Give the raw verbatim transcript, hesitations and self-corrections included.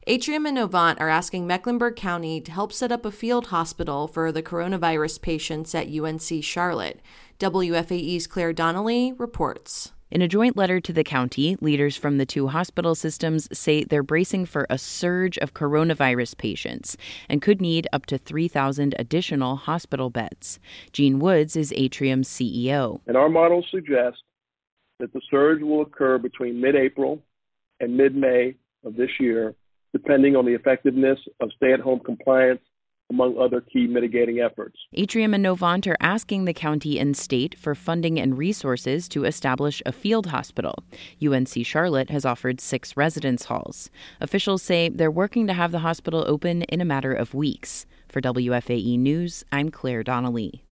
Atrium and Novant are asking Mecklenburg County to help set up a field hospital for the coronavirus patients at U N C Charlotte. W F A E's Claire Donnelly reports. In a joint letter to the county, leaders from the two hospital systems say they're bracing for a surge of coronavirus patients and could need up to three thousand additional hospital beds. Gene Woods is Atrium's C E O. And our models suggest that the surge will occur between mid-April and mid-May of this year, depending on the effectiveness of stay-at-home compliance, among other key mitigating efforts. Atrium and Novant are asking the county and state for funding and resources to establish a field hospital. U N C Charlotte has offered six residence halls. Officials say they're working to have the hospital open in a matter of weeks. For W F A E News, I'm Claire Donnelly.